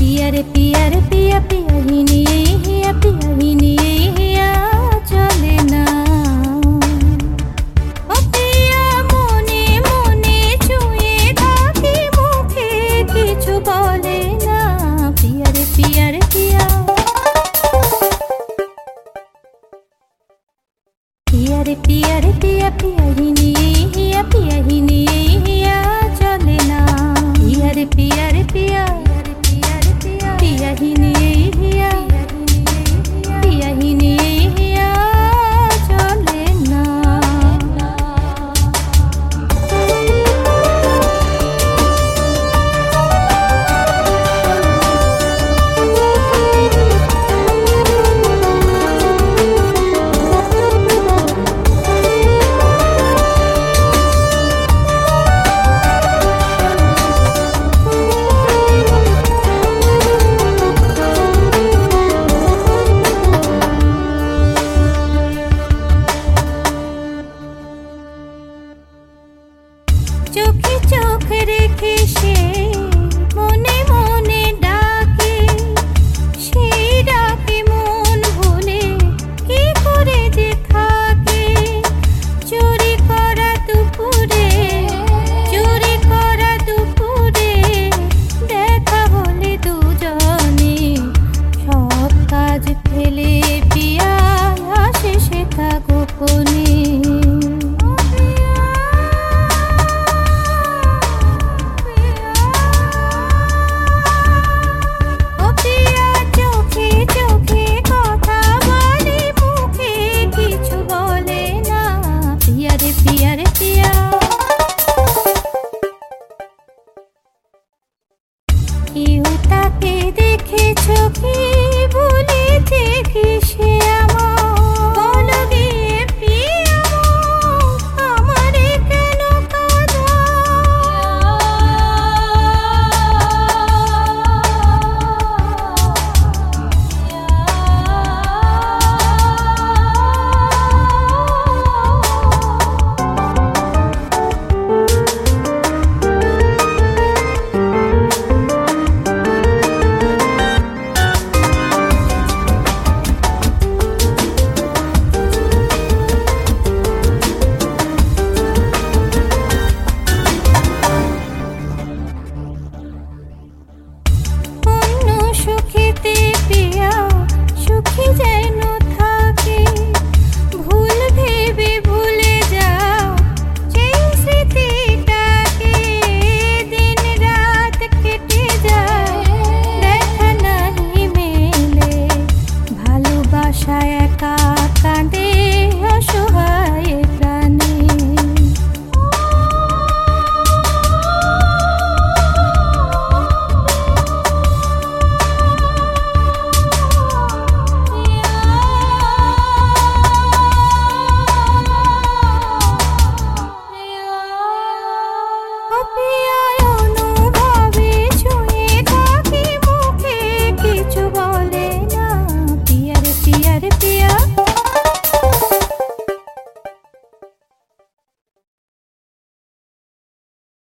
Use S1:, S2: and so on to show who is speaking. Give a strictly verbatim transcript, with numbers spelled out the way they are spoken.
S1: पिया रे पिया रे पिया पिया ही निये हिया पिया ही निये हिया चले ना ओ पिया मने मने छुए थाकी मुखे किछु बोले ना पिया रे पिया रे पिया पिया रे पिया रे पिया पिया ही निये हिया पिया ही निये हिया चले ना पिया रे पिया रे पिया पिया ही निये हिया पिया ही निये हिया चले ना চোখে চোখ রেখে সে মনে মনে ডাকে সেই ডাকে মন ভুলে কি করে যে থাকে চুরি করা দুপুরে চুরি করা দুপুরে দেখা হলে দুজনে সব কাজ ফেলে পিয়া আসে শেখা গোপনে কেউ তাকে দেখেছো কি বলেছে কি সে আমার বলো গিয়ে প্রিয়া আমারে কেন কাঁদো সুখেতে